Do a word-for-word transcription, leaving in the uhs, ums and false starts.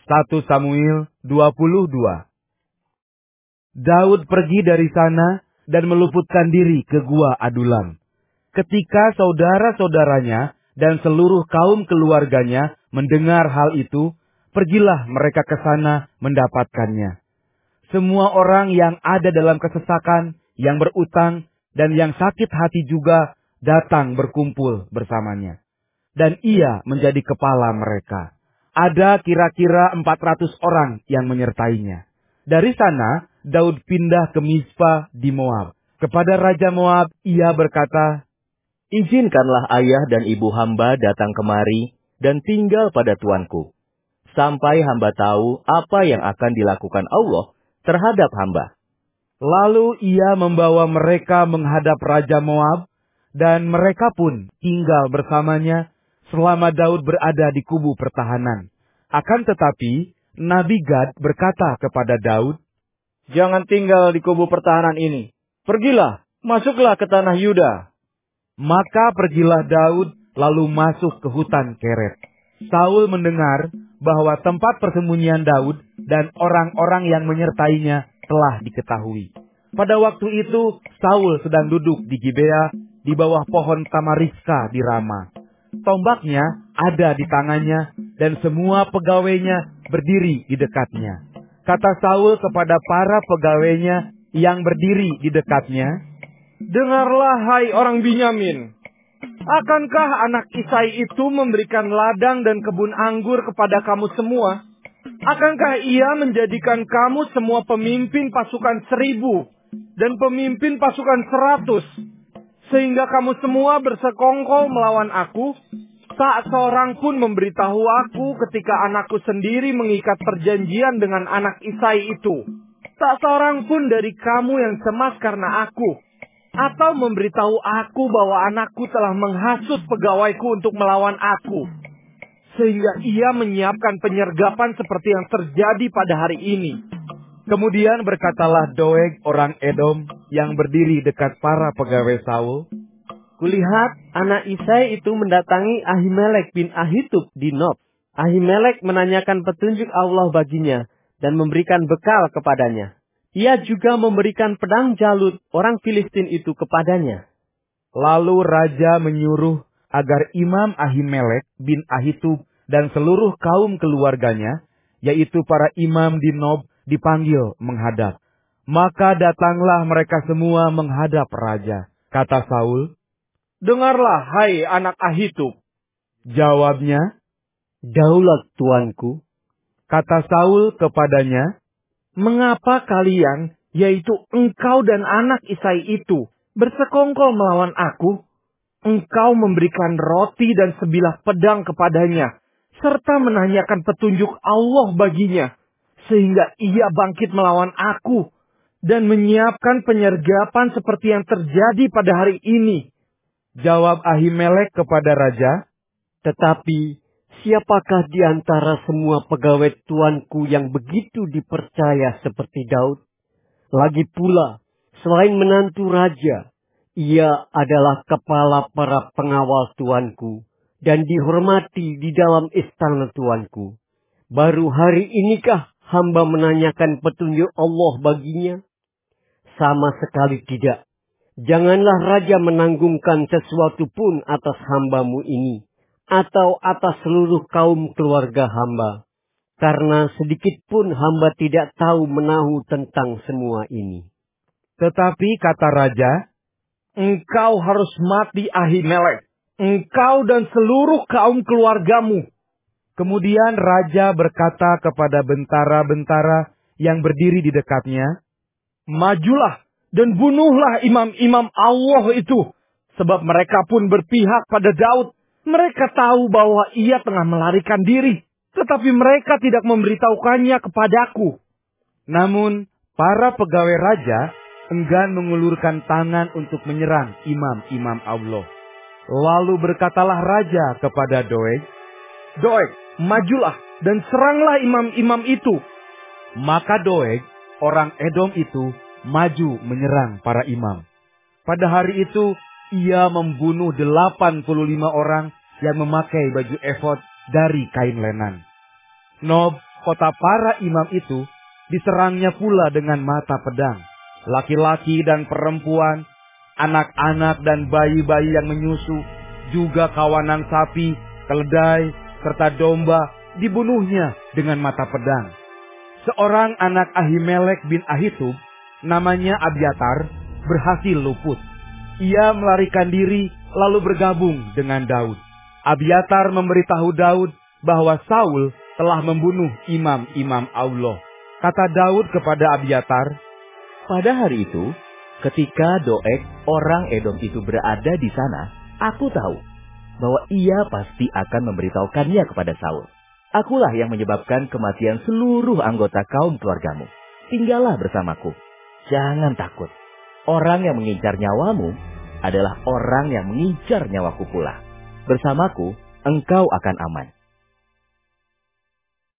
satu Samuel dua puluh dua. Daud pergi dari sana dan meluputkan diri ke gua Adulam. Ketika saudara-saudaranya dan seluruh kaum keluarganya mendengar hal itu, pergilah mereka ke sana mendapatkannya. Semua orang yang ada dalam kesesakan, yang berutang, dan yang sakit hati juga datang berkumpul bersamanya. Dan ia menjadi kepala mereka. Ada kira-kira empat ratus orang yang menyertainya. Dari sana, Daud pindah ke Mizpah di Moab. Kepada Raja Moab, ia berkata, "Izinkanlah ayah dan ibu hamba datang kemari dan tinggal pada tuanku, sampai hamba tahu apa yang akan dilakukan Allah terhadap hamba." Lalu ia membawa mereka menghadap Raja Moab, dan mereka pun tinggal bersamanya selama Daud berada di kubu pertahanan. Akan tetapi, Nabi Gad berkata kepada Daud, "Jangan tinggal di kubu pertahanan ini. Pergilah, masuklah ke tanah Yuda." Maka pergilah Daud lalu masuk ke hutan Keret. Saul mendengar bahwa tempat persembunyian Daud dan orang-orang yang menyertainya telah diketahui. Pada waktu itu Saul sedang duduk di Gibea di bawah pohon tamariska di Rama. Tombaknya ada di tangannya dan semua pegawainya berdiri di dekatnya. Kata Saul kepada para pegawainya yang berdiri di dekatnya, "Dengarlah hai orang Binyamin. Akankah anak Isai itu memberikan ladang dan kebun anggur kepada kamu semua? Akankah ia menjadikan kamu semua pemimpin pasukan seribu dan pemimpin pasukan seratus? Sehingga kamu semua bersekongkol melawan aku? Tak seorang pun memberitahu aku ketika anakku sendiri mengikat perjanjian dengan anak Isai itu. Tak seorang pun dari kamu yang cemas karena aku. Atau memberitahu aku bahwa anakku telah menghasut pegawaiku untuk melawan aku. Sehingga ia menyiapkan penyergapan seperti yang terjadi pada hari ini." Kemudian berkatalah Doeg orang Edom yang berdiri dekat para pegawai Saul, "Kulihat anak Isai itu mendatangi Ahimelek bin Ahitub di Nob. Ahimelek menanyakan petunjuk Allah baginya dan memberikan bekal kepadanya. Ia juga memberikan pedang Jalut orang Filistin itu kepadanya." Lalu raja menyuruh agar Imam Ahimelek bin Ahitub dan seluruh kaum keluarganya, yaitu para imam di Nob, dipanggil menghadap. Maka datanglah mereka semua menghadap raja. Kata Saul, "Dengarlah hai anak Ahitub." Jawabnya, "Daulat tuanku." Kata Saul kepadanya, "Mengapa kalian, yaitu engkau dan anak Isai itu, bersekongkol melawan aku? Engkau memberikan roti dan sebilah pedang kepadanya, serta menanyakan petunjuk Allah baginya, sehingga ia bangkit melawan aku, dan menyiapkan penyergapan seperti yang terjadi pada hari ini." Jawab Ahimelek kepada raja, "Tetapi siapakah di antara semua pegawai tuanku yang begitu dipercaya seperti Daud? Lagi pula, selain menantu raja, ia adalah kepala para pengawal tuanku dan dihormati di dalam istana tuanku. Baru hari inikah hamba menanyakan petunjuk Allah baginya? Sama sekali tidak. Janganlah raja menanggungkan sesuatu pun atas hambamu ini, atau atas seluruh kaum keluarga hamba. Karena sedikit pun hamba tidak tahu menahu tentang semua ini." Tetapi kata raja, "Engkau harus mati Ahimelek, engkau dan seluruh kaum keluargamu." Kemudian raja berkata kepada bentara-bentara yang berdiri di dekatnya, "Majulah dan bunuhlah imam-imam Allah itu, sebab mereka pun berpihak pada Daud. Mereka tahu bahwa ia tengah melarikan diri, tetapi mereka tidak memberitahukannya kepadaku." Namun para pegawai raja enggan mengulurkan tangan untuk menyerang imam-imam Allah. Lalu berkatalah raja kepada Doeg, "Doeg, majulah dan seranglah imam-imam itu." Maka Doeg, orang Edom itu, maju menyerang para imam. Pada hari itu, ia membunuh delapan puluh lima orang yang memakai baju efod dari kain lenan. Nob, kota para imam itu diserangnya pula dengan mata pedang. Laki-laki dan perempuan, anak-anak dan bayi-bayi yang menyusu, juga kawanan sapi, keledai, serta domba dibunuhnya dengan mata pedang. Seorang anak Ahimelek bin Ahitub, namanya Abiatar, berhasil luput. Ia melarikan diri lalu bergabung dengan Daud. Abiatar memberitahu Daud bahwa Saul telah membunuh imam-imam Allah. Kata Daud kepada Abiatar, "Pada hari itu, ketika Doeg orang Edom itu berada di sana, aku tahu bahwa ia pasti akan memberitahukannya kepada Saul. Akulah yang menyebabkan kematian seluruh anggota kaum keluargamu. Tinggallah bersamaku. Jangan takut. Orang yang mengincar nyawamu adalah orang yang mengincar nyawaku pula. Bersamaku, engkau akan aman.